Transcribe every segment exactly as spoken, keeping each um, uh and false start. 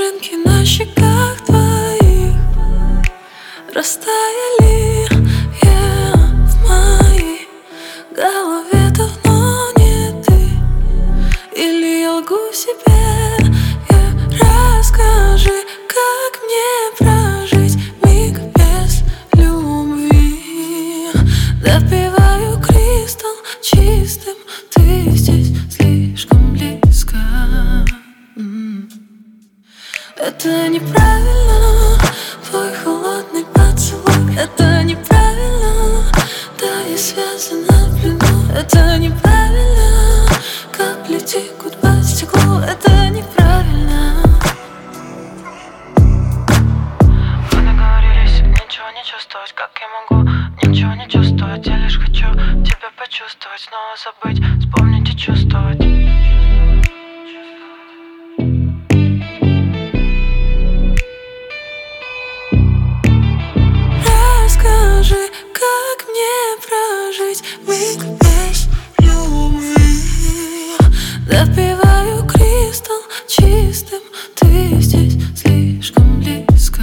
Снежинки на щеках твоих растаяли, yeah, в моей голове давно не ты. Или я лгу себе, yeah. Расскажи, как мне прожить миг без любви. Допиваю кристалл чистым, ты здесь слишком близко. Это неправильно, твой холодный поцелуй. Это неправильно, да и связано в плену. Это неправильно, капли текут по стеклу. Это неправильно. Мы договорились ничего не чувствовать. Как я могу ничего не чувствовать? Я лишь хочу тебя почувствовать, снова забыть, вспомнить и чувствовать. Скажи, как мне прожить миг без любви. Допиваю кристалл чистым, ты здесь слишком близко.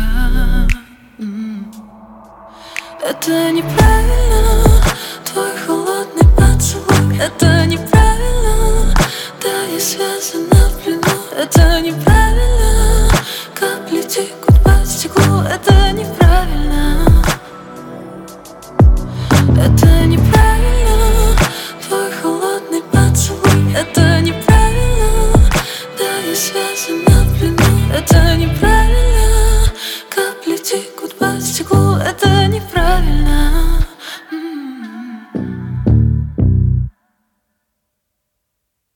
Это неправильно, твой холодный поцелуй. Это неправильно, да и связано